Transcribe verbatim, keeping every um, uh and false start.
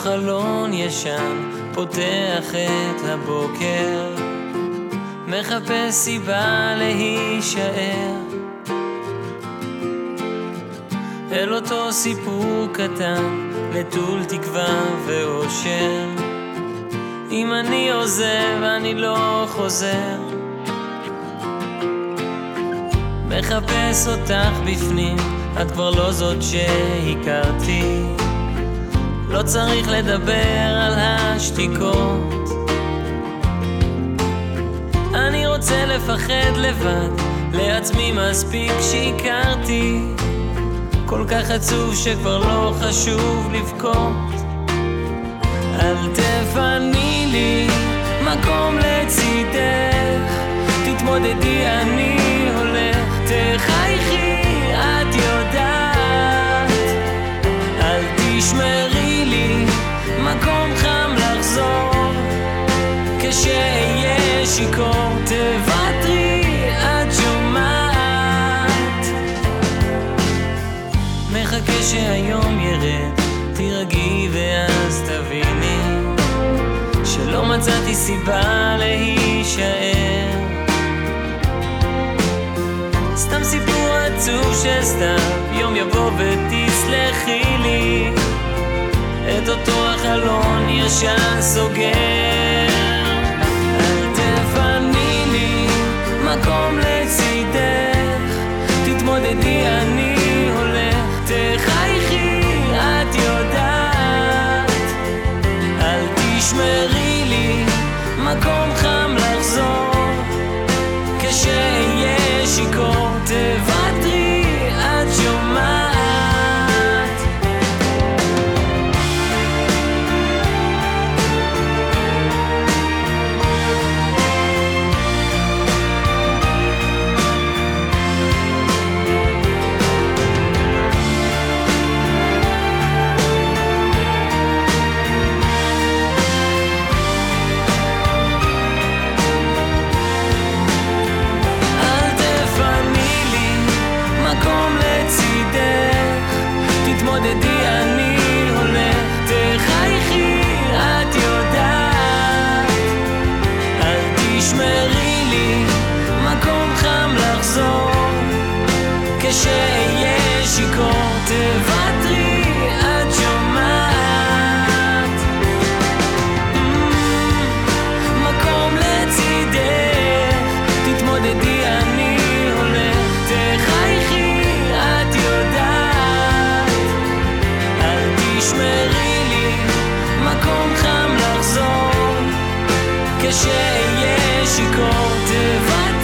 חלון ישן, פותח את הבוקר, מחפש סיבה להישאר אל אותו סיפור קטן, נטול תקווה ואושר. אם אני עוזב, אני לא חוזר. מחפש אותך בפנים, את כבר לא זאת שהכרתי. לא צריך לדבר על השתיקות, אני רוצה לפחד לבד, לעצמי מספיק שהכרתי. כל כך עצוב שכבר לא חשוב לבכות. אל תפני לי מקום לצידך, תתמודדי אני הולך, תחייכי את יודעת. אל תשמרי לי מקום חם לחזור, כשאהיה שיכור תוותרי את שומעת. מחכה שהיום ירד, תירגעי ואז תביני שלא מצאתי סיבה להישאר. סתם סיפור עצוב שסתם יום יבוא ותסלחי לי, את אותו החלון ישן סוגר. אל תפני לי מקום לצידך, תתמודדי אני הולך, תחייכי את יודעת. אל תשמרי לי מקום חם לחזור, כשאהיה שיכור תוותרי את שומעת. תתמודדי אני הולך, תחייכי את יודעת. אל תשמרי לי מקום חם לחזור, כשאהיה שיכור תוותרי את שומעת. מקום לצידך, תתמודדי אני הולך, תחייכי את יודעת. תשמרי לי מקום חם לחזור, כשאהיה שיכור תוותרי